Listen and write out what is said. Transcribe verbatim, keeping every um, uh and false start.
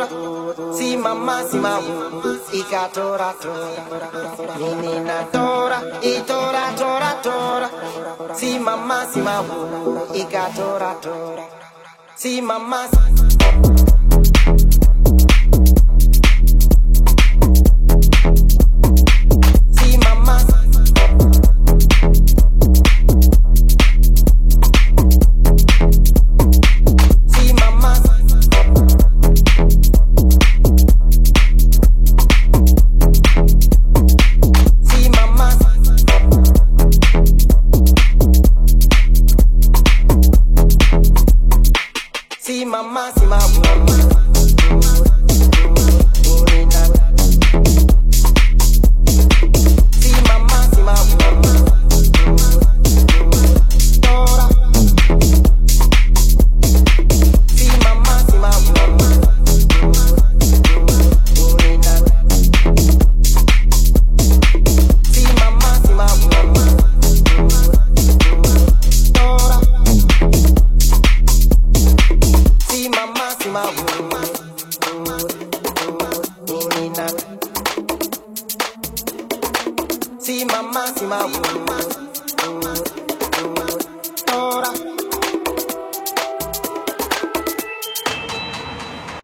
Si mamma si mamma, i catora tora, menina tora, i tora tora tora. Si mamma si mamma, i catora tora. Si mamma. Si mamma, si mamma, si mamma, si mamma, tora. Si mamma, si mamma, si mamma, si mamma, tora. Si mamma, si mamma, si mamma, si mamma.